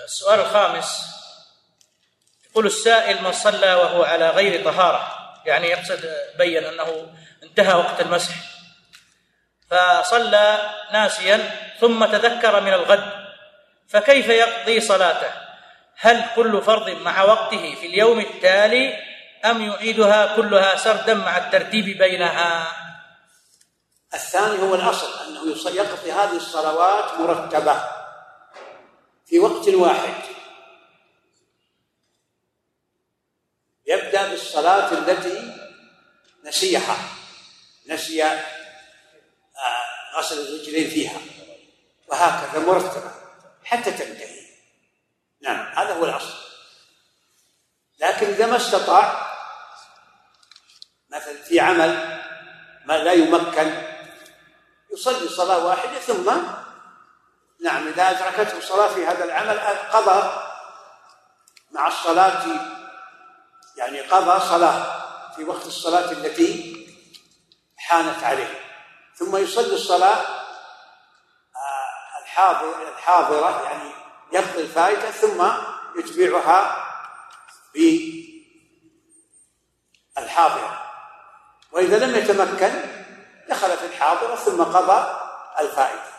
السؤال الخامس، يقول السائل: من صلى وهو على غير طهارة، يعني يقصد بين أنه انتهى وقت المسح، فصلى ناسيا ثم تذكر من الغد، فكيف يقضي صلاته؟ هل كل فرض مع وقته في اليوم التالي أم يعيدها كلها سردا مع الترتيب بينها؟ الثاني هو الأصل، أنه يقضي هذه الصلوات مرتبة في وقت واحد. يبدأ بالصلاة التي نسيها، نسي غسل الرجلين فيها، وهكذا مرتبة حتى تنتهي. نعم، هذا هو الأصل. لكن إذا ما استطاع، مثلا في عمل ما لا يمكن، يصلي صلاة واحدة ثم نعم إذا أدركته صلاة في هذا العمل قضى مع الصلاة، يعني قضى صلاة في وقت الصلاة التي حانت عليه، ثم يصلي الصلاة الحاضرة، يعني يقضي الفائتة ثم يتبعها بالحاضرة. وإذا لم يتمكن دخل في الحاضرة ثم قضى الفائتة.